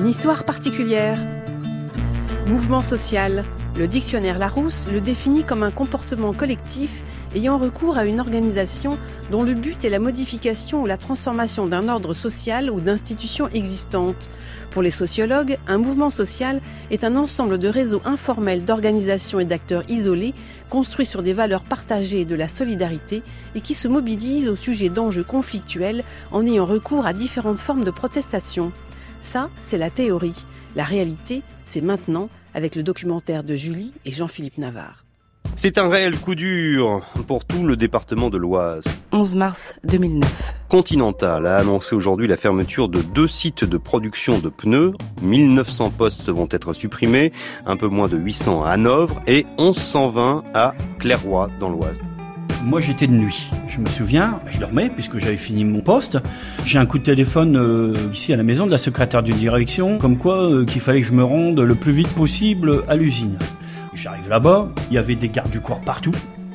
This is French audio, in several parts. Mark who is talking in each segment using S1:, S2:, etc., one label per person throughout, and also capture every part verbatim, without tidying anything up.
S1: une histoire particulière. Mouvement social. Le dictionnaire Larousse le définit comme un comportement collectif ayant recours à une organisation dont le but est la modification ou la transformation d'un ordre social ou d'institutions existantes. Pour les sociologues, un mouvement social est un ensemble de réseaux informels d'organisations et d'acteurs isolés, construits sur des valeurs partagées et de la solidarité, et qui se mobilisent au sujet d'enjeux conflictuels en ayant recours à différentes formes de protestation. Ça, c'est la théorie. La réalité, c'est maintenant, avec le documentaire de Julie et Jean-Philippe Navarre.
S2: C'est un réel coup dur pour tout le département de l'Oise.
S3: onze mars deux mille neuf.
S2: Continental a annoncé aujourd'hui la fermeture de deux sites de production de pneus. mille neuf cents postes vont être supprimés, un peu moins de huit cents à Hanovre et onze cent vingt à Clairoy dans l'Oise.
S4: Moi, j'étais de nuit. Je me souviens, je dormais puisque j'avais fini mon poste. J'ai un coup de téléphone euh, ici à la maison de la secrétaire d'une direction, comme quoi euh, qu'il fallait que je me rende le plus vite possible à l'usine. J'arrive là-bas, il y avait des gardes du corps partout.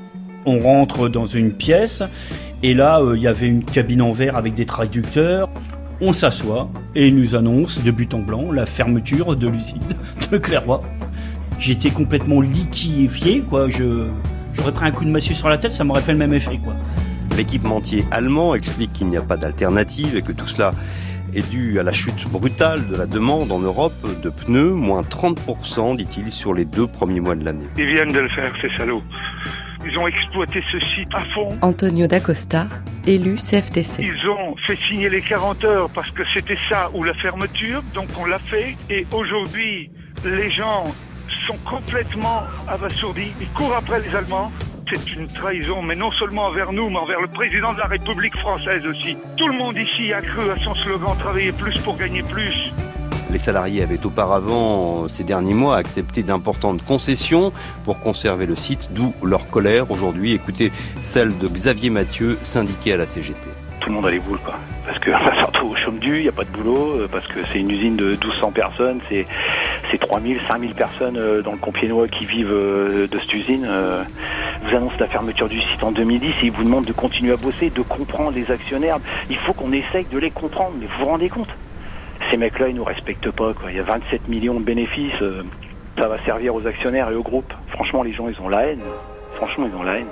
S4: On rentre dans une pièce et là, euh, il y avait une cabine en verre avec des traducteurs. On s'assoit et ils nous annoncent de but en blanc la fermeture de l'usine de Clairoy. J'étais complètement liquéfié, quoi. Je... J'aurais pris un coup de massue sur la tête, ça m'aurait fait le même effet, quoi.
S2: L'équipementier allemand explique qu'il n'y a pas d'alternative et que tout cela est dû à la chute brutale de la demande en Europe de pneus, moins trente pour cent, dit-il, sur les deux premiers mois de l'année.
S5: Ils viennent de le faire, ces salauds. Ils ont exploité ce site à fond.
S3: Antonio D'Acosta, élu C F T C.
S5: Ils ont fait signer les quarante heures parce que c'était ça ou la fermeture, donc on l'a fait. Et aujourd'hui, les gens sont complètement abasourdis. Ils courent après les Allemands. C'est une trahison, mais non seulement envers nous, mais envers le président de la République française aussi. Tout le monde ici a cru à son slogan « Travailler plus pour gagner plus ».
S2: Les salariés avaient auparavant, ces derniers mois, accepté d'importantes concessions pour conserver le site, d'où leur colère aujourd'hui. Écoutez celle de Xavier Mathieu, syndiqué à la C G T.
S6: Tout le monde a les boules, quoi. Parce qu'on va se retrouver au chôme du, il n'y a pas de boulot, parce que c'est une usine de douze cents personnes, c'est, c'est trois mille, cinq mille personnes dans le Compiègnois qui vivent de cette usine. Vous annoncez la fermeture du site en deux mille dix et ils vous demandent de continuer à bosser, de comprendre les actionnaires. Il faut qu'on essaye de les comprendre, mais vous vous rendez compte ? Ces mecs-là, ils nous respectent pas, quoi. Il y a vingt-sept millions de bénéfices, ça va servir aux actionnaires et aux groupes. Franchement, les gens, ils ont la haine. Franchement, ils ont la haine.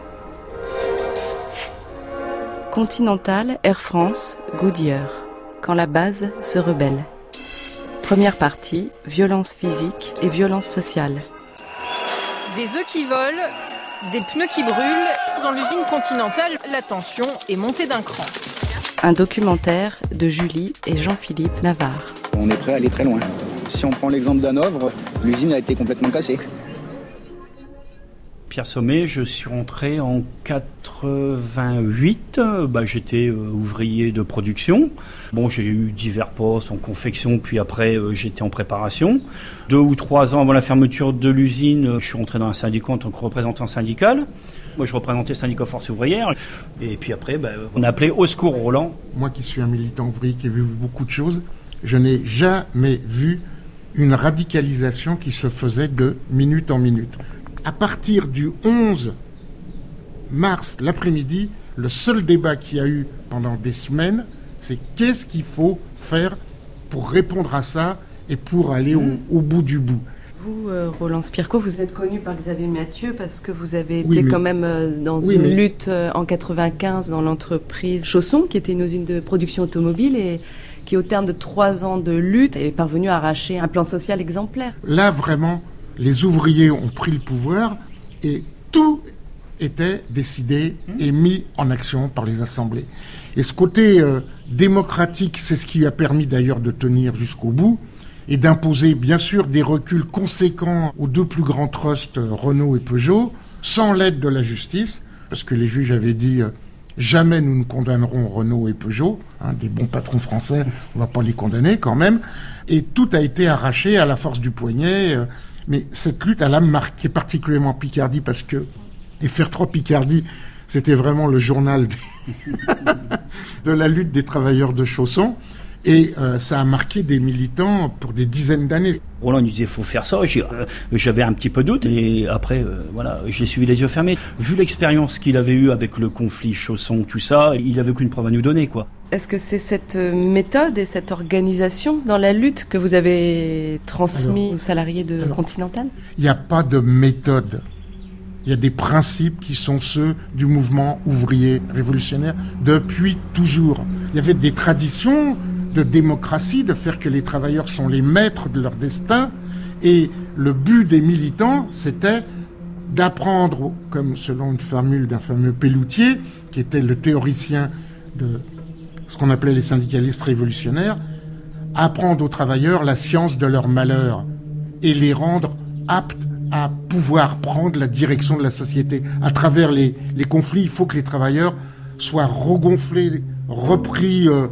S3: Continental, Air France, Goodyear. Quand la base se rebelle. Première partie, violence physique et violence sociale.
S7: Des œufs qui volent, des pneus qui brûlent. Dans l'usine Continentale, la tension est montée d'un cran.
S3: Un documentaire de Julie et Jean-Philippe Navarre.
S8: On est prêt à aller très loin. Si on prend l'exemple d'Hanovre, l'usine a été complètement cassée.
S4: Pierre Sommet, je suis rentré en quatre-vingt-huit. Bah, j'étais euh, ouvrier de production. Bon, j'ai eu divers postes en confection, puis après euh, j'étais en préparation. Deux ou trois ans avant la fermeture de l'usine, je suis rentré dans un syndicat en tant que représentant syndical. Moi, je représentais le syndicat Force ouvrière. Et puis après, bah, on a appelé Au secours Roland.
S9: Moi qui suis un militant ouvrier, qui ai vu beaucoup de choses, je n'ai jamais vu une radicalisation qui se faisait de minute en minute. À partir du onze mars, l'après-midi, le seul débat qu'il y a eu pendant des semaines, c'est qu'est-ce qu'il faut faire pour répondre à ça et pour aller au, au bout du bout.
S3: Vous, euh, Roland Spirko, vous êtes connu par Xavier Mathieu parce que vous avez été
S9: oui, mais...
S3: quand même euh, dans oui, une mais... lutte euh, en quatre-vingt-quinze dans l'entreprise Chausson, qui était une usine de production automobile et qui, au terme de trois ans de lutte, est parvenu à arracher un plan social exemplaire.
S9: Là, vraiment, les ouvriers ont pris le pouvoir et tout était décidé et mis en action par les assemblées. Et ce côté euh, démocratique, c'est ce qui a permis d'ailleurs de tenir jusqu'au bout et d'imposer bien sûr des reculs conséquents aux deux plus grands trusts, Renault et Peugeot, sans l'aide de la justice, parce que les juges avaient dit euh, jamais nous ne condamnerons Renault et Peugeot, hein, des bons patrons français, on ne va pas les condamner quand même, et tout a été arraché à la force du poignet. Euh, mais cette lutte, elle a marqué particulièrement Picardie, parce que F R trois Picardie, c'était vraiment le journal des de la lutte des travailleurs de Chausson. Et euh, ça a marqué des militants pour des dizaines d'années.
S4: Roland nous disait faut faire ça. J'ai, euh, j'avais un petit peu de doute et après euh, voilà, je l'ai suivi les yeux fermés. Vu l'expérience qu'il avait eue avec le conflit Chausson, tout ça, il avait aucune preuve à nous donner, quoi.
S3: Est-ce que c'est cette méthode et cette organisation dans la lutte que vous avez transmis alors, aux salariés de alors, Continental ?
S9: Il n'y a pas de méthode. Il y a des principes qui sont ceux du mouvement ouvrier révolutionnaire depuis toujours. Il y avait des traditions de démocratie, de faire que les travailleurs sont les maîtres de leur destin. Et le but des militants, c'était d'apprendre, comme selon une formule d'un fameux Pelloutier, qui était le théoricien de ce qu'on appelait les syndicalistes révolutionnaires, apprendre aux travailleurs la science de leur malheur et les rendre aptes à pouvoir prendre la direction de la société. À travers les, les conflits, il faut que les travailleurs soient regonflés, repris, euh,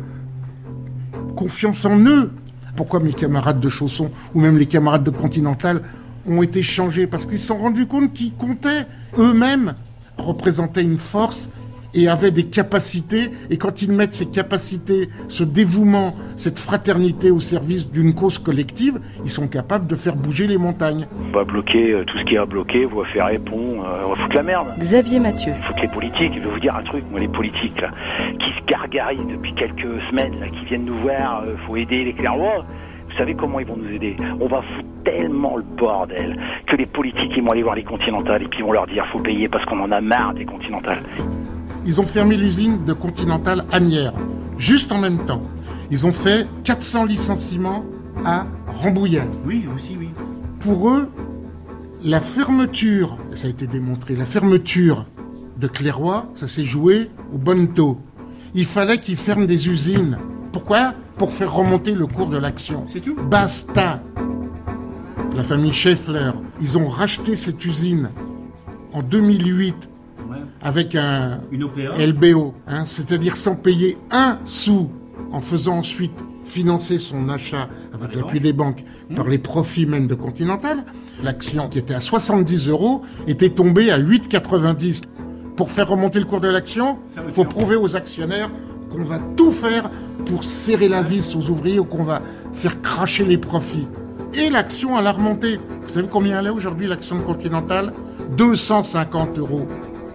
S9: confiance en eux. Pourquoi mes camarades de Chausson ou même les camarades de Continental ont été changés ? Parce qu'ils se sont rendus compte qu'ils comptaient. Eux-mêmes représentaient une force et avaient des capacités. Et quand ils mettent ces capacités, ce dévouement, cette fraternité au service d'une cause collective, ils sont capables de faire bouger les montagnes.
S6: On va bloquer euh, tout ce qui est à bloquer, voie ferrée, pont, euh, on va foutre la merde.
S3: Xavier Mathieu.
S6: Il faut que les politiques, je vais vous dire un truc, moi les politiques là, qui se gargarisent depuis quelques semaines, là, qui viennent nous voir, euh, faut aider les Clairois. Vous savez comment ils vont nous aider ? On va foutre tellement le bordel que les politiques ils vont aller voir les Continentales et puis ils vont leur dire faut payer parce qu'on en a marre des Continentales.
S9: Ils ont fermé l'usine de Continental Asnières, juste en même temps. Ils ont fait quatre cents licenciements à Rambouillet.
S4: Oui, aussi, oui.
S9: Pour eux, la fermeture, ça a été démontré, la fermeture de Clairoy, ça s'est joué au bonneteau. Il fallait qu'ils ferment des usines. Pourquoi ? Pour faire remonter le cours de l'action.
S4: C'est tout.
S9: Basta. La famille Schaeffler, ils ont racheté cette usine en deux mille huit ouais. avec un
S4: Une O P A.
S9: L B O, hein, c'est-à-dire sans payer un sou, en faisant ensuite financer son achat avec Allez l'appui donc. des banques mmh. par les profits même de Continental. L'action qui était à soixante-dix euros était tombée à huit quatre-vingt-dix. Pour faire remonter le cours de l'action, il faut prouver aux actionnaires qu'on va tout faire pour serrer la vis aux ouvriers ou qu'on va faire cracher les profits. Et l'action, elle a remonté. Vous savez combien elle est aujourd'hui, l'action de Continental ? deux cent cinquante euros.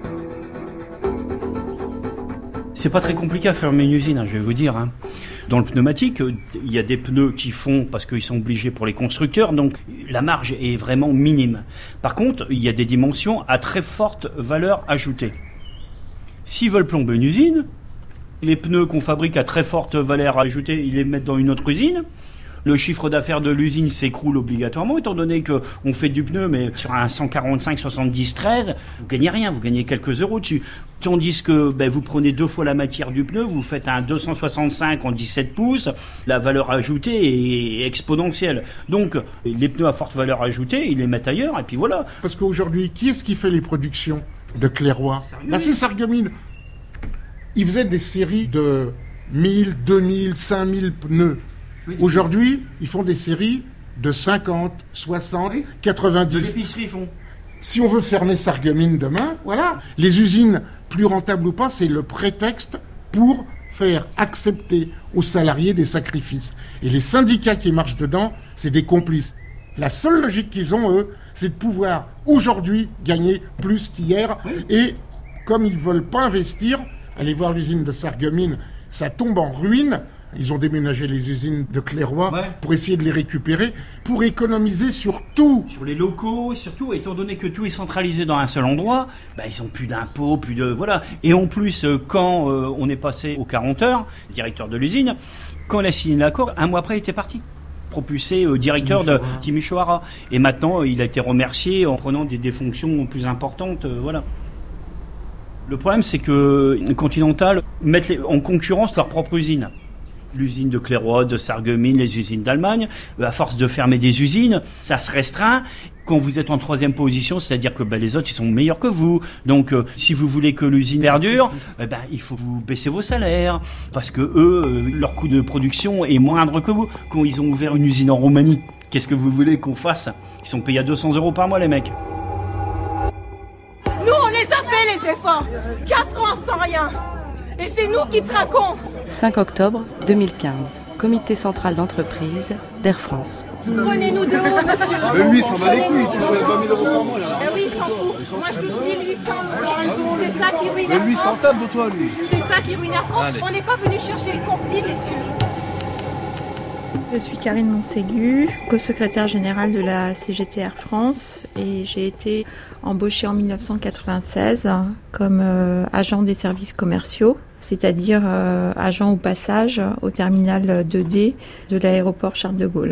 S4: C'est pas très compliqué à fermer une usine, hein, je vais vous dire. Hein. Dans le pneumatique, il y a des pneus qui font parce qu'ils sont obligés pour les constructeurs, donc la marge est vraiment minime. Par contre, il y a des dimensions à très forte valeur ajoutée. S'ils veulent plomber une usine, les pneus qu'on fabrique à très forte valeur ajoutée, ils les mettent dans une autre usine. Le chiffre d'affaires de l'usine s'écroule obligatoirement, étant donné qu'on fait du pneu, mais sur un cent quarante-cinq, soixante-dix, treize, vous gagnez rien, vous gagnez quelques euros dessus. Tandis que ben, vous prenez deux fois la matière du pneu, vous faites un deux cent soixante-cinq en dix-sept pouces, la valeur ajoutée est exponentielle. Donc, les pneus à forte valeur ajoutée, ils les mettent ailleurs, et puis voilà.
S9: Parce qu'aujourd'hui, qui est-ce qui fait les productions de Clairoy ? Bah, c'est Sarreguemines. Ils faisaient des séries de mille, deux mille, cinq mille pneus. Oui, aujourd'hui, ils font des séries de cinquante, soixante, oui. quatre-vingt-dix.
S4: De l'épicerie, ils font.
S9: Si on veut fermer Sarreguemines demain, voilà. Les usines, plus rentables ou pas, c'est le prétexte pour faire accepter aux salariés des sacrifices. Et les syndicats qui marchent dedans, c'est des complices. La seule logique qu'ils ont, eux, c'est de pouvoir, aujourd'hui, gagner plus qu'hier. Oui. Et comme ils ne veulent pas investir, allez voir l'usine de Sarreguemines, ça tombe en ruine. Ils ont déménagé les usines de Clairoy ouais. pour essayer de les récupérer, pour économiser sur tout.
S4: Sur les locaux, surtout, étant donné que tout est centralisé dans un seul endroit, bah, ils ont plus d'impôts, plus de... Voilà. Et en plus, quand euh, on est passé aux quarante heures, le directeur de l'usine, quand il a signé l'accord, un mois après, il était parti. Propulsé euh, directeur Timisoara. de Timisoara. Et maintenant, il a été remercié en prenant des, des fonctions plus importantes. Euh, voilà. Le problème, c'est que Continental mettent les, en concurrence leur propre usine. L'usine de Clairoy, de Sarreguemines, les usines d'Allemagne. À force de fermer des usines, ça se restreint. Quand vous êtes en troisième position, c'est-à-dire que ben, les autres ils sont meilleurs que vous. Donc, euh, si vous voulez que l'usine perdure, eh ben, il faut vous baisser vos salaires. Parce que eux, euh, leur coût de production est moindre que vous. Quand ils ont ouvert une usine en Roumanie, qu'est-ce que vous voulez qu'on fasse ? Ils sont payés à deux cents euros par mois, les mecs.
S10: Nous, on les a fait, les efforts. Quatre ans sans rien. Et c'est nous qui traquons.
S3: cinq octobre deux mille quinze, comité central d'entreprise d'Air France.
S10: Prenez-nous de haut, monsieur.
S11: Mais lui, il s'en va les couilles, il touche vingt mille euros par mois.
S10: Mais oui, il s'en fout. Moi, je touche mille huit cents euros. C'est ça qui ruine
S11: Mais
S10: Air
S11: lui, il s'en
S10: France.
S11: tape de toi, lui.
S10: C'est ça qui ruine Air France.
S11: Allez.
S10: On n'est pas venu chercher le conflit, messieurs.
S12: Je suis Karine Monségu, co-secrétaire générale de la C G T Air France et j'ai été embauchée en mille neuf cent quatre-vingt-seize comme euh, agent des services commerciaux, c'est-à-dire euh, agent au passage au terminal deux D de l'aéroport Charles de Gaulle.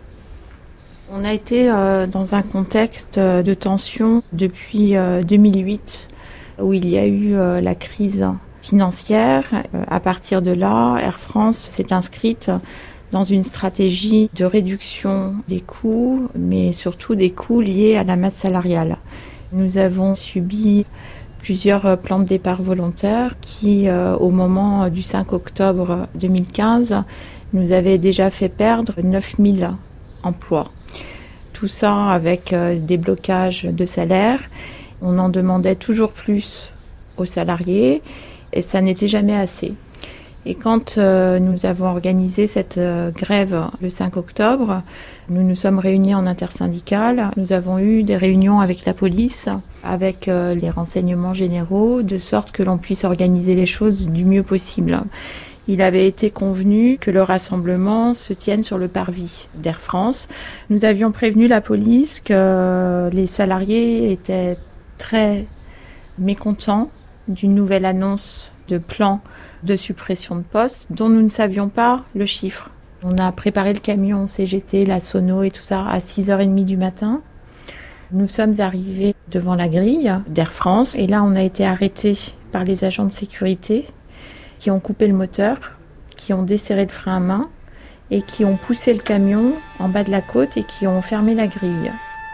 S12: On a été euh, dans un contexte de tension depuis euh, deux mille huit où il y a eu euh, la crise financière. Euh, à partir de là, Air France s'est inscrite dans une stratégie de réduction des coûts, mais surtout des coûts liés à la masse salariale. Nous avons subi plusieurs plans de départ volontaires qui, euh, au moment du cinq octobre deux mille quinze, nous avaient déjà fait perdre neuf mille emplois. Tout ça avec euh, des blocages de salaire. On en demandait toujours plus aux salariés et ça n'était jamais assez. Et quand euh, nous avons organisé cette euh, grève le cinq octobre, nous nous sommes réunis en intersyndicale. Nous avons eu des réunions avec la police, avec euh, les renseignements généraux, de sorte que l'on puisse organiser les choses du mieux possible. Il avait été convenu que le rassemblement se tienne sur le parvis d'Air France. Nous avions prévenu la police que les salariés étaient très mécontents d'une nouvelle annonce de plan de suppression de postes dont nous ne savions pas le chiffre. On a préparé le camion C G T, la sono et tout ça à six heures trente du matin. Nous sommes arrivés devant la grille d'Air France et là on a été arrêtés par les agents de sécurité qui ont coupé le moteur, qui ont desserré le frein à main et qui ont poussé le camion en bas de la côte et qui ont fermé la grille.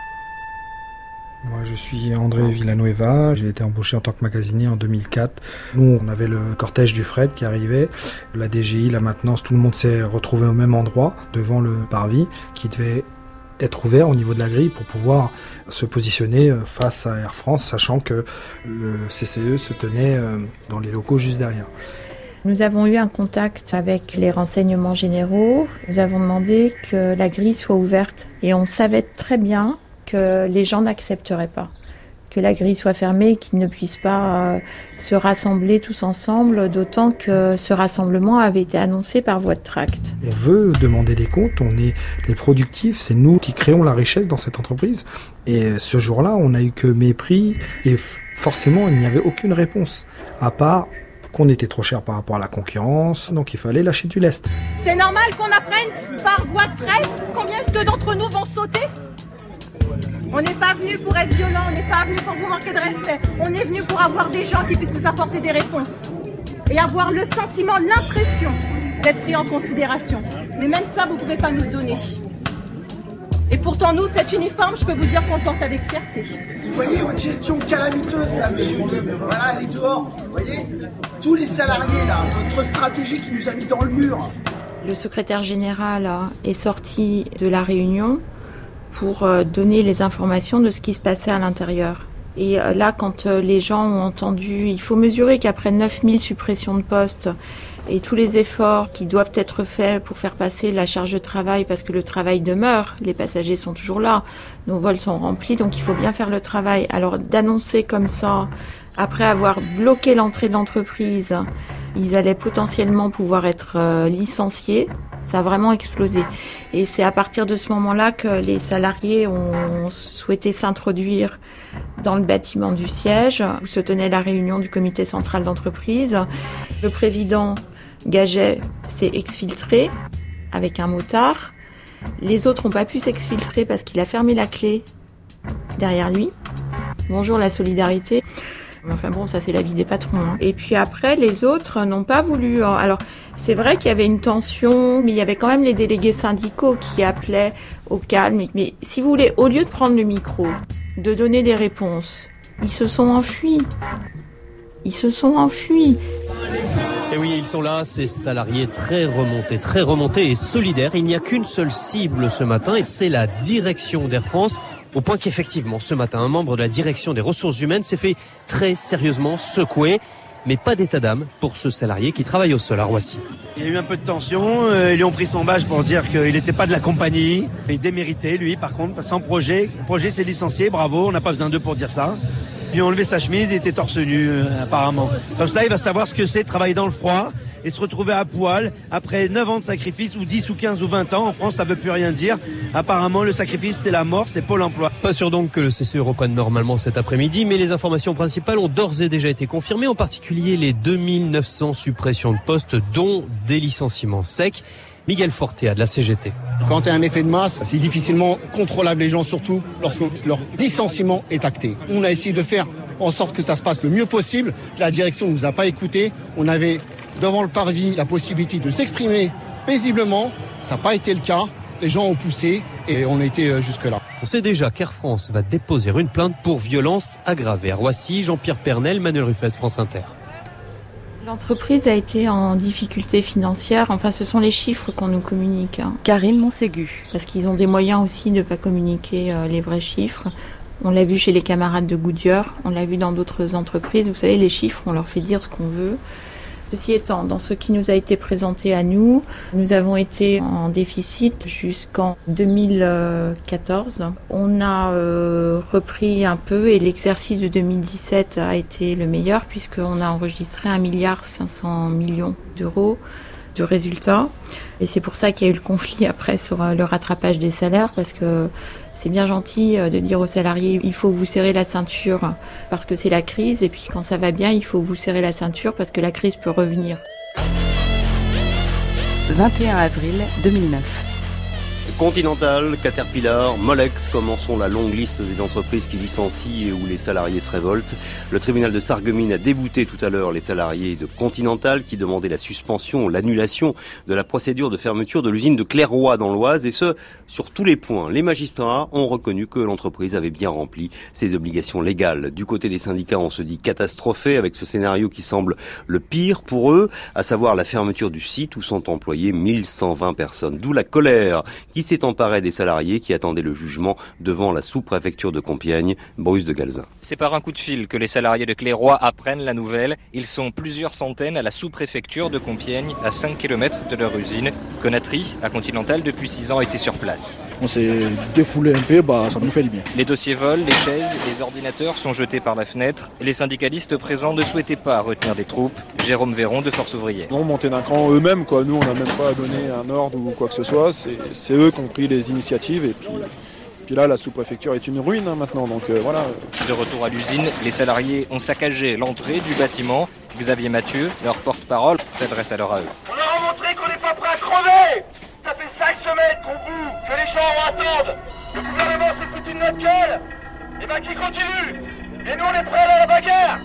S13: Moi, je suis André Villanueva, j'ai été embauché en tant que magasinier en deux mille quatre. Nous, on avait le cortège du fret qui arrivait, la D G I, la maintenance, tout le monde s'est retrouvé au même endroit, devant le parvis, qui devait être ouvert au niveau de la grille pour pouvoir se positionner face à Air France, sachant que le C C E se tenait dans les locaux juste derrière.
S12: Nous avons eu un contact avec les renseignements généraux, nous avons demandé que la grille soit ouverte et on savait très bien que les gens n'accepteraient pas, que la grille soit fermée et qu'ils ne puissent pas euh, se rassembler tous ensemble, d'autant que ce rassemblement avait été annoncé par voie de tract.
S13: On veut demander des comptes, on est les productifs, c'est nous qui créons la richesse dans cette entreprise. Et ce jour-là, on n'a eu que mépris et f- forcément, il n'y avait aucune réponse, à part qu'on était trop cher par rapport à la concurrence, donc il fallait lâcher du lest.
S10: C'est normal qu'on apprenne par voie de presse combien est-ce que d'entre nous vont sauter ? On n'est pas venu pour être violent, on n'est pas venu pour vous manquer de respect. On est venu pour avoir des gens qui puissent vous apporter des réponses. Et avoir le sentiment, l'impression d'être pris en considération. Mais même ça, vous ne pouvez pas nous le donner. Et pourtant, nous, cet uniforme, je peux vous dire qu'on le porte avec fierté.
S14: Vous voyez votre gestion calamiteuse, là, monsieur. Voilà, elle est dehors. Vous voyez, tous les salariés, là, votre stratégie qui nous a mis dans le mur.
S12: Le secrétaire général est sorti de la réunion pour donner les informations de ce qui se passait à l'intérieur. Et là, quand les gens ont entendu, il faut mesurer qu'après neuf mille suppressions de postes et tous les efforts qui doivent être faits pour faire passer la charge de travail, parce que le travail demeure, les passagers sont toujours là, nos vols sont remplis, donc il faut bien faire le travail. Alors d'annoncer comme ça, après avoir bloqué l'entrée de l'entreprise, ils allaient potentiellement pouvoir être euh, licenciés. Ça a vraiment explosé. Et c'est à partir de ce moment-là que les salariés ont souhaité s'introduire dans le bâtiment du siège, où se tenait la réunion du comité central d'entreprise. Le président Gaget s'est exfiltré avec un motard. Les autres n'ont pas pu s'exfiltrer parce qu'il a fermé la clé derrière lui. Bonjour la solidarité. Enfin bon, ça c'est la vie des patrons. Hein. Et puis après, les autres n'ont pas voulu. Alors, c'est vrai qu'il y avait une tension, mais il y avait quand même les délégués syndicaux qui appelaient au calme. Mais si vous voulez, au lieu de prendre le micro, de donner des réponses, ils se sont enfuis. Ils se sont enfuis.
S15: Et oui, ils sont là, ces salariés très remontés, très remontés et solidaires. Il n'y a qu'une seule cible ce matin, et c'est la direction d'Air France. Au point qu'effectivement, ce matin, un membre de la direction des ressources humaines s'est fait très sérieusement secouer. mais pas d'état d'âme pour ce salarié qui travaille au sol à Roissy.
S16: Il y a eu un peu de tension, euh, ils lui ont pris son badge pour dire qu'il n'était pas de la compagnie. Il déméritait, lui, par contre, sans projet. Le projet s'est licencié, bravo, on n'a pas besoin d'eux pour dire ça. Ils lui ont enlevé sa chemise, il était torse nu, euh, apparemment. Comme ça, il va savoir ce que c'est de travailler dans le froid et se retrouver à poil après neuf ans de sacrifice, ou dix, ou quinze, ou vingt ans. En France, ça veut plus rien dire. Apparemment, le sacrifice, c'est la mort, c'est Pôle emploi.
S15: Pas sûr donc que le C C E reprenne normalement cet après-midi, mais les informations principales ont d'ores et déjà été confirmées, en particulier les deux mille neuf cents suppressions de postes, dont des licenciements secs. Miguel Fortea de la C G T.
S17: Quand il y a un effet de masse, c'est difficilement contrôlable les gens, surtout lorsque leur licenciement est acté. On a essayé de faire en sorte que ça se passe le mieux possible. La direction ne nous a pas écoutés. On avait devant le parvis la possibilité de s'exprimer paisiblement. Ça n'a pas été le cas. Les gens ont poussé et on a été jusque-là.
S15: On sait déjà qu'Air France va déposer une plainte pour violence aggravée. À Roissy, Jean-Pierre Pernel, Manuel Ruffès, France Inter.
S12: L'entreprise a été en difficulté financière. Enfin, ce sont les chiffres qu'on nous communique. Hein.
S3: Karine Montségu.
S12: Parce qu'ils ont des moyens aussi de ne pas communiquer euh, les vrais chiffres. On l'a vu chez les camarades de Goodyear, on l'a vu dans d'autres entreprises. Vous savez, les chiffres, on leur fait dire ce qu'on veut. Ceci étant, dans ce qui nous a été présenté à nous, nous avons été en déficit jusqu'en deux mille quatorze. On a euh, repris un peu et l'exercice de deux mille dix-sept a été le meilleur puisqu'on a enregistré un milliard cinq cents millions d'euros de résultats. Et c'est pour ça qu'il y a eu le conflit après sur le rattrapage des salaires, parce que c'est bien gentil de dire aux salariés il faut vous serrer la ceinture parce que c'est la crise, et puis quand ça va bien, il faut vous serrer la ceinture parce que la crise peut revenir.
S3: vingt et un avril deux mille neuf.
S2: Continental, Caterpillar, Molex, commençons la longue liste des entreprises qui licencient et où les salariés se révoltent. Le tribunal de Sarreguemines a débouté tout à l'heure les salariés de Continental qui demandaient la suspension, l'annulation de la procédure de fermeture de l'usine de Clairoy dans l'Oise, et ce, sur tous les points. Les magistrats ont reconnu que l'entreprise avait bien rempli ses obligations légales. Du côté des syndicats, on se dit catastrophé avec ce scénario qui semble le pire pour eux, à savoir la fermeture du site où sont employées mille cent vingt personnes. D'où la colère qui s'est emparé des salariés qui attendaient le jugement devant la sous-préfecture de Compiègne. Bruce de Galzin.
S18: C'est par un coup de fil que les salariés de Clairoy apprennent la nouvelle. Ils sont plusieurs centaines à la sous-préfecture de Compiègne, à cinq kilomètres de leur usine. Conatry, à Continental, depuis six ans, était sur place.
S11: On s'est défoulé un peu, bah, ça nous fait du bien.
S18: Les dossiers volent, les chaises, les ordinateurs sont jetés par la fenêtre. Les syndicalistes présents ne souhaitaient pas retenir des troupes. Jérôme Véron de Force Ouvrière.
S11: Ils ont monté d'un cran eux-mêmes, quoi. Nous, on n'a même pas donné un ordre ou quoi que ce soit. C'est, c'est eux qui ont pris les initiatives, et puis, puis là, la sous-préfecture est une ruine hein, maintenant. Donc euh, voilà.
S18: De retour à l'usine, les salariés ont saccagé l'entrée du bâtiment. Xavier Mathieu, leur porte-parole, s'adresse alors à eux.
S19: On leur a montré qu'on n'est pas prêt à crever. Ça fait cinq semaines qu'on boue, que les gens attendent. Le gouvernement s'est foutu de notre gueule. Et ben qui continue. Et nous, on est prêts à aller à la bagarre.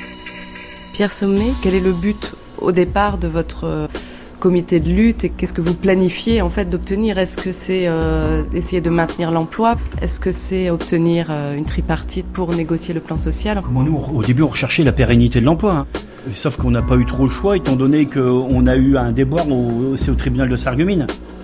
S3: Pierre Sommet, quel est le but au départ de votre comité de lutte et qu'est-ce que vous planifiez en fait d'obtenir? Est-ce que c'est euh, essayer de maintenir l'emploi? Est-ce que c'est obtenir euh, une tripartite pour négocier le plan social?
S4: Comment nous, au début, on recherchait la pérennité de l'emploi. Hein. Sauf qu'on n'a pas eu trop le choix, étant donné qu'on a eu un déboire au, c'est au tribunal de Sarreguemines.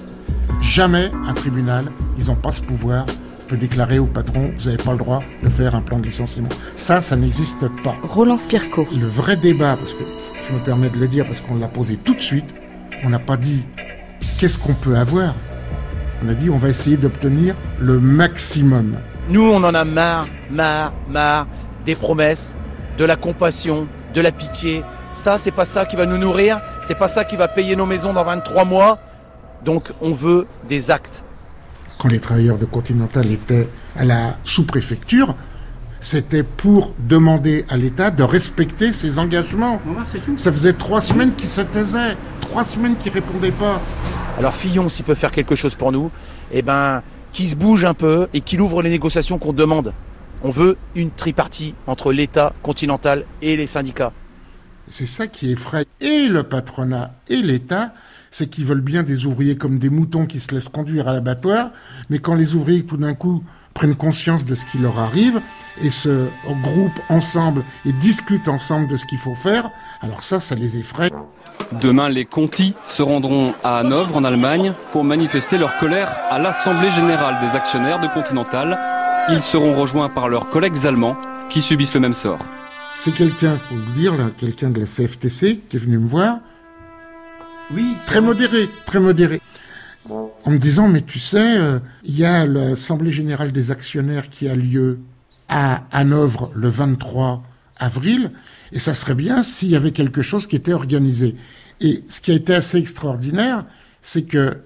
S9: Jamais un tribunal, ils n'ont pas ce pouvoir de déclarer au patron, vous n'avez pas le droit de faire un plan de licenciement. Ça, ça n'existe pas.
S3: Roland Spirko.
S9: Le vrai débat, parce que je me permets de le dire, parce qu'on l'a posé tout de suite, on n'a pas dit qu'est-ce qu'on peut avoir. On a dit on va essayer d'obtenir le maximum.
S14: Nous, on en a marre, marre, marre des promesses, de la compassion, de la pitié. Ça, c'est pas ça qui va nous nourrir, c'est pas ça qui va payer nos maisons dans vingt-trois mois. Donc, on veut des actes.
S9: Quand les travailleurs de Continental étaient à la sous-préfecture, c'était pour demander à l'État de respecter ses engagements.
S4: Voilà, c'est tout.
S9: Ça faisait trois semaines qu'ils se taisaient, trois semaines qu'ils répondaient pas.
S14: Alors Fillon, s'il peut faire quelque chose pour nous, eh ben, qu'il se bouge un peu et qu'il ouvre les négociations qu'on demande. On veut une tripartie entre l'État, Continental et les syndicats.
S9: C'est ça qui effraie et le patronat et l'État, c'est qu'ils veulent bien des ouvriers comme des moutons qui se laissent conduire à l'abattoir, mais quand les ouvriers tout d'un coup prennent conscience de ce qui leur arrive et se regroupent ensemble et discutent ensemble de ce qu'il faut faire, alors ça, ça les effraie.
S20: Demain, les Conti se rendront à Hanovre, en Allemagne, pour manifester leur colère à l'Assemblée générale des actionnaires de Continental. Ils seront rejoints par leurs collègues allemands qui subissent le même sort.
S9: C'est quelqu'un, faut le dire, là, quelqu'un de la C F T C qui est venu me voir.
S4: Oui.
S9: Très modéré, très modéré. En me disant, mais tu sais, euh, il y a l'Assemblée Générale des Actionnaires qui a lieu à Hanovre le vingt-trois avril, et ça serait bien s'il y avait quelque chose qui était organisé. Et ce qui a été assez extraordinaire, c'est que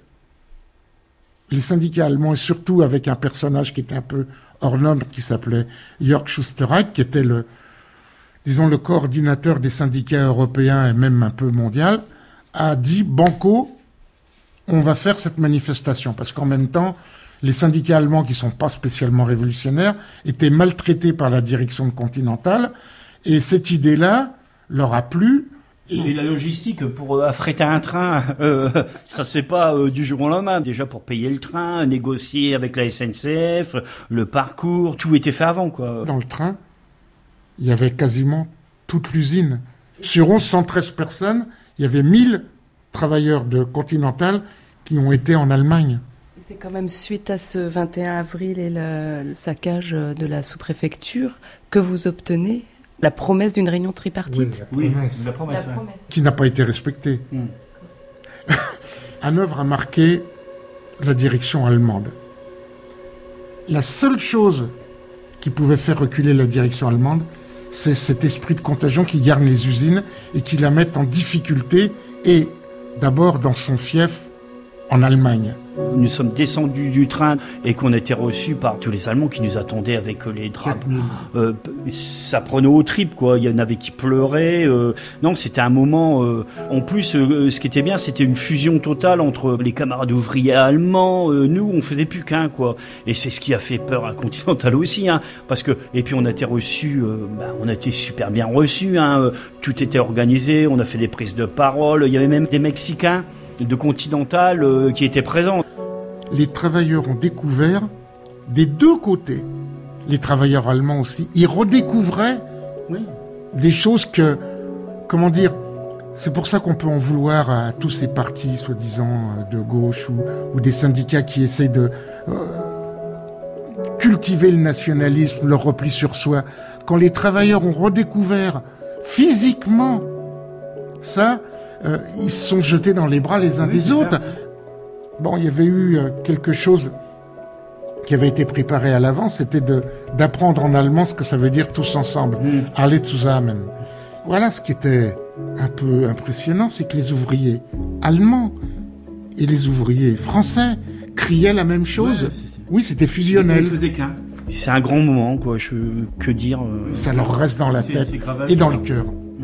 S9: les syndicats allemands, et surtout avec un personnage qui était un peu hors norme, qui s'appelait Jörg Schustereit, qui était le, disons, le coordinateur des syndicats européens et même un peu mondial, a dit banco, on va faire cette manifestation. Parce qu'en même temps, les syndicats allemands, qui sont pas spécialement révolutionnaires, étaient maltraités par la direction de Continental, et cette idée-là leur a plu.
S4: Et la logistique pour affréter un train, euh, ça se fait pas euh, du jour au lendemain. Déjà pour payer le train, négocier avec la S N C F, le parcours, tout était fait avant, quoi.
S9: Dans le train, il y avait quasiment toute l'usine. Sur onze cent treize personnes, il y avait mille travailleurs de Continental qui ont été en Allemagne.
S3: C'est quand même suite à ce vingt et un avril et le, le saccage de la sous-préfecture que vous obtenez la promesse d'une réunion tripartite.
S9: Oui, la promesse,
S4: oui, la promesse,
S3: la
S4: ouais.
S3: promesse.
S9: Qui n'a pas été respectée. Mm. Hanovre a marqué la direction allemande. La seule chose qui pouvait faire reculer la direction allemande, c'est cet esprit de contagion qui garde les usines et qui la met en difficulté, et d'abord dans son fief en Allemagne.
S4: Nous sommes descendus du train et qu'on était reçus par tous les Allemands qui nous attendaient avec les draps. Euh, ça prenait aux tripes, quoi. Il y en avait qui pleuraient. Euh, non, c'était un moment... Euh, en plus, euh, ce qui était bien, c'était une fusion totale entre les camarades ouvriers allemands. Euh, nous, on faisait plus qu'un, quoi. Et c'est ce qui a fait peur à Continental aussi, hein. Parce que... Et puis, on a été reçus... Euh, bah, on a été super bien reçus, hein. Tout était organisé. On a fait des prises de parole. Il y avait même des Mexicains de Continental euh, qui étaient présents.
S9: Les travailleurs ont découvert, des deux côtés, les travailleurs allemands aussi, ils redécouvraient oui. des choses que, comment dire, c'est pour ça qu'on peut en vouloir à tous ces partis, soi-disant, de gauche, ou, ou des syndicats qui essaient de euh, cultiver le nationalisme, le repli sur soi. Quand les travailleurs ont redécouvert physiquement ça, euh, ils se sont jetés dans les bras les uns oui, des autres. Clair. Bon, il y avait eu quelque chose qui avait été préparé à l'avance, c'était de, d'apprendre en allemand ce que ça veut dire tous ensemble. Mm. Alle zusammen. Voilà ce qui était un peu impressionnant, c'est que les ouvriers allemands et les ouvriers français criaient la même chose. Ouais, c'est, c'est... Oui, c'était fusionnel.
S4: Ils faisaient qu'un. C'est un grand moment, quoi. Je, que dire euh...
S9: Ça leur reste dans la c'est, tête c'est et dans ça. Le cœur. Mm.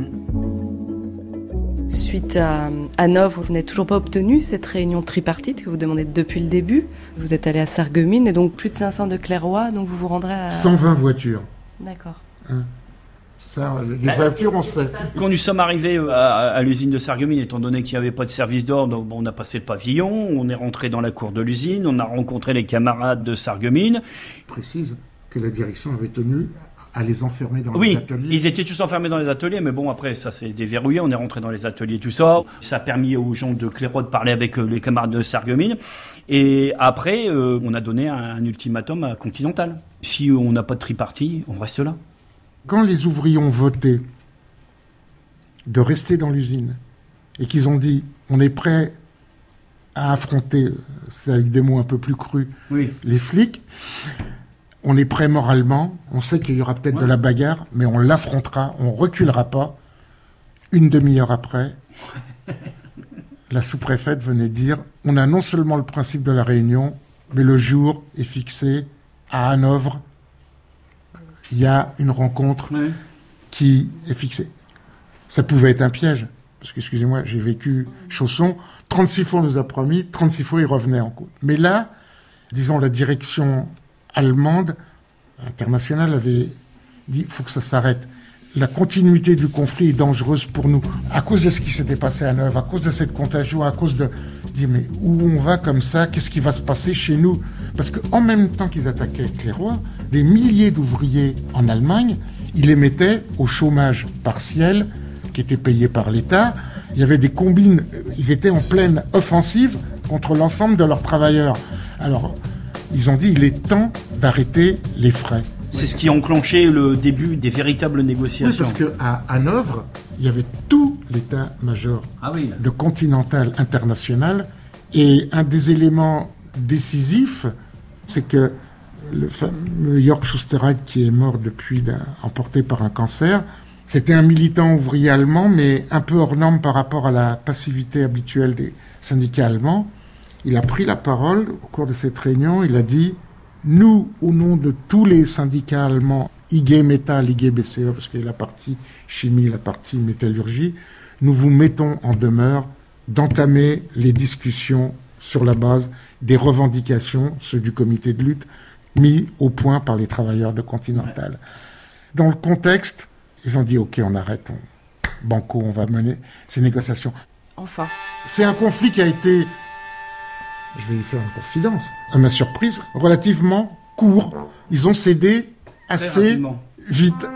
S3: Suite à Hanovre, vous n'avez toujours pas obtenu cette réunion tripartite que vous demandez depuis le début. Vous êtes allé à Sarreguemines et donc plus de cinq cents de Clairoix, donc vous vous rendrez à...
S9: cent vingt voitures.
S3: D'accord.
S9: Hein. Ça, les voitures, on sait.
S4: Quand nous sommes arrivés à, à l'usine de Sarreguemines, étant donné qu'il n'y avait pas de service d'ordre, on a passé le pavillon, on est rentré dans la cour de l'usine, on a rencontré les camarades de Sarreguemines.
S9: Je précise que la direction avait tenu à les enfermer dans
S4: oui,
S9: les ateliers.
S4: Ils étaient tous enfermés dans les ateliers, mais bon, après, ça s'est déverrouillé, on est rentré dans les ateliers, tout ça. Ça a permis aux gens de Clairoix de parler avec les camarades de Sarreguemines. Et après, euh, on a donné un, un ultimatum à Continental. Si on n'a pas de tripartie, on reste là.
S9: Quand les ouvriers ont voté de rester dans l'usine et qu'ils ont dit on est prêt à affronter, c'est avec des mots un peu plus crus,
S4: oui.
S9: les flics, on est prêt moralement, on sait qu'il y aura peut-être ouais. de la bagarre, mais on l'affrontera, on reculera pas. Une demi-heure après, la sous-préfète venait dire on a non seulement le principe de la réunion, mais le jour est fixé à Hanovre. Il y a une rencontre ouais. qui est fixée. Ça pouvait être un piège, parce que, excusez-moi, j'ai vécu Chausson, trente-six fois on nous a promis, trente-six fois il revenait en côte. Mais là, disons, la direction allemande, internationale, avait dit il faut que ça s'arrête. La continuité du conflit est dangereuse pour nous. À cause de ce qui s'était passé à Hanovre, à cause de cette contagion, à cause de... dire mais où on va comme ça? Qu'est-ce qui va se passer chez nous? Parce qu'en même temps qu'ils attaquaient Clairoix, des milliers d'ouvriers en Allemagne, ils les mettaient au chômage partiel, qui était payé par l'État. Il y avait des combines, ils étaient en pleine offensive contre l'ensemble de leurs travailleurs. Alors, ils ont dit il est temps d'arrêter les frais.
S4: C'est ce qui a enclenché le début des véritables négociations.
S9: Oui, parce qu'à Hanovre, il y avait tout l'état-major
S4: ah oui,
S9: de Continental International. Et un des éléments décisifs, c'est que le fameux Jörg Schustereit, qui est mort depuis, emporté par un cancer, c'était un militant ouvrier allemand, mais un peu hors norme par rapport à la passivité habituelle des syndicats allemands. Il a pris la parole au cours de cette réunion, il a dit « Nous, au nom de tous les syndicats allemands, I G Metall, I G B C E, parce qu'il y a la partie chimie, la partie métallurgie, nous vous mettons en demeure d'entamer les discussions sur la base des revendications, ceux du comité de lutte, mis au point par les travailleurs de Continental. Ouais. » Dans le contexte, ils ont dit « Ok, on arrête, on, banco, on va mener ces négociations. »
S3: Enfin.
S9: C'est un conflit qui a été, je vais lui faire une confidence, à ma surprise, relativement court. Ils ont cédé assez vite.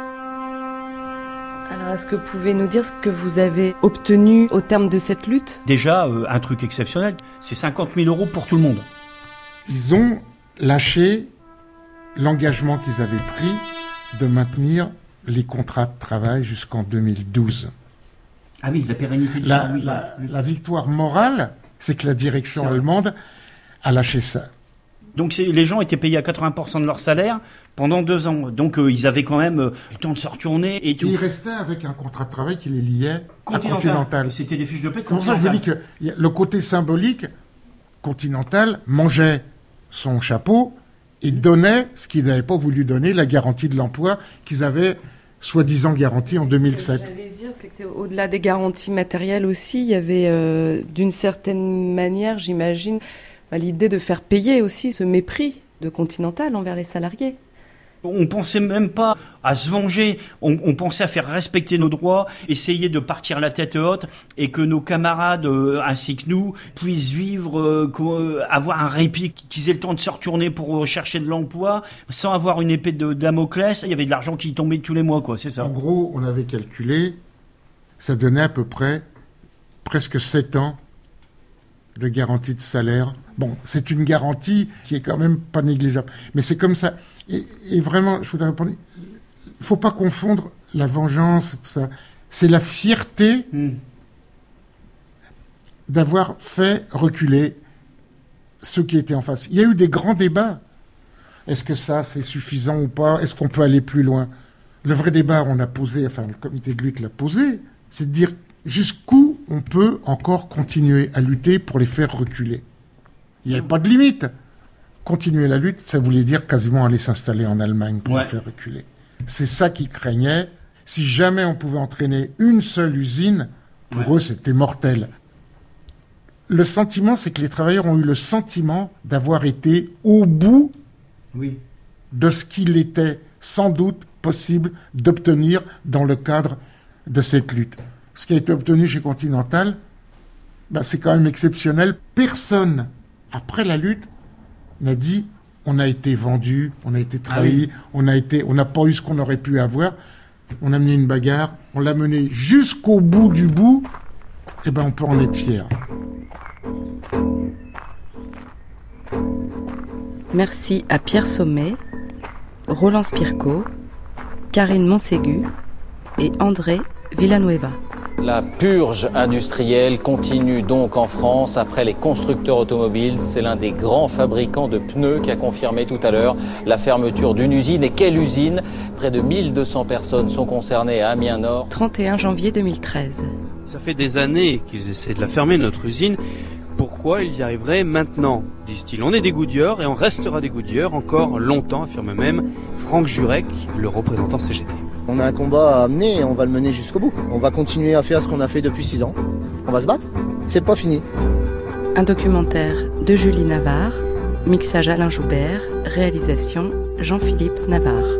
S3: Alors, est-ce que vous pouvez nous dire ce que vous avez obtenu au terme de cette lutte ?
S4: Déjà, euh, un truc exceptionnel, c'est cinquante mille euros pour tout le monde.
S9: Ils ont lâché l'engagement qu'ils avaient pris de maintenir les contrats de travail jusqu'en deux mille douze.
S4: Ah oui, la pérennité du
S9: la, la, la victoire morale, c'est que la direction allemande a lâché ça.
S4: Donc c'est, les gens étaient payés à quatre-vingts pour cent de leur salaire pendant deux ans. Donc euh, ils avaient quand même euh, le temps de se retourner et tout.
S9: Et ils restaient avec un contrat de travail qui les liait Continental. à Continental.
S4: C'était des fiches de paie de
S9: C'est pour ça que je vous dis que le côté symbolique, Continental mangeait son chapeau et mmh. donnait ce qu'ils n'avaient pas voulu donner, la garantie de l'emploi qu'ils avaient soi-disant garantie en deux mille sept.
S3: Ce que j'allais dire, c'est que au-delà des garanties matérielles aussi, il y avait euh, d'une certaine manière, j'imagine, bah, l'idée de faire payer aussi ce mépris de Continental envers les salariés.
S4: On pensait même pas à se venger, on, on pensait à faire respecter nos droits, essayer de partir la tête haute et que nos camarades euh, ainsi que nous puissent vivre, euh, avoir un répit, qu'ils aient le temps de se retourner pour rechercher de l'emploi sans avoir une épée de Damoclès. Il y avait de l'argent qui tombait tous les mois, quoi, c'est ça.
S9: En gros, on avait calculé, ça donnait à peu près presque sept ans de garantie de salaire. Bon, c'est une garantie qui est quand même pas négligeable. Mais c'est comme ça. Et, et vraiment, je voudrais répondre, il ne faut pas confondre la vengeance, tout ça. C'est la fierté mmh. d'avoir fait reculer ceux qui étaient en face. Il y a eu des grands débats. Est-ce que ça, c'est suffisant ou pas ? Est-ce qu'on peut aller plus loin ? Le vrai débat, on a posé, enfin, le comité de lutte l'a posé, c'est de dire jusqu'où on peut encore continuer à lutter pour les faire reculer. Il n'y avait pas de limite. Continuer la lutte, ça voulait dire quasiment aller s'installer en Allemagne pour ouais. les faire reculer. C'est ça qu'ils craignaient. Si jamais on pouvait entraîner une seule usine, pour ouais. eux, c'était mortel. Le sentiment, c'est que les travailleurs ont eu le sentiment d'avoir été au bout
S4: oui.
S9: de ce qu'il était sans doute possible d'obtenir dans le cadre de cette lutte. Ce qui a été obtenu chez Continental, ben c'est quand même exceptionnel. Personne, après la lutte, n'a dit on a été vendu, on a été trahi, ah oui. on a été, on n'a pas eu ce qu'on aurait pu avoir. On a mené une bagarre, on l'a mené jusqu'au bout du bout. Et ben on peut en être fier.
S3: Merci à Pierre Sommet, Roland Spirko, Karine Monségu et André Villanueva.
S21: La purge industrielle continue donc en France après les constructeurs automobiles. C'est l'un des grands fabricants de pneus qui a confirmé tout à l'heure la fermeture d'une usine. Et quelle usine ? Près de mille deux cents personnes sont concernées à Amiens Nord.
S3: trente et un janvier deux mille treize.
S22: Ça fait des années qu'ils essaient de la fermer, notre usine. Pourquoi ils y arriveraient maintenant, disent-ils. On est des goudieurs et on restera des goudieurs encore longtemps, affirme même Franck Jurek, le représentant C G T.
S23: On a un combat à mener et on va le mener jusqu'au bout. On va continuer à faire ce qu'on a fait depuis six ans. On va se battre. C'est pas fini.
S3: Un documentaire de Julie Navarre, mixage Alain Joubert, réalisation Jean-Philippe Navarre.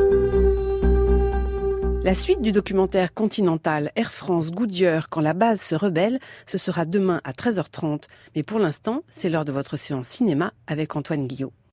S1: La suite du documentaire Continental Air France Goodyear quand la base se rebelle, ce sera demain à treize heures trente. Mais pour l'instant, c'est l'heure de votre séance cinéma avec Antoine Guillot.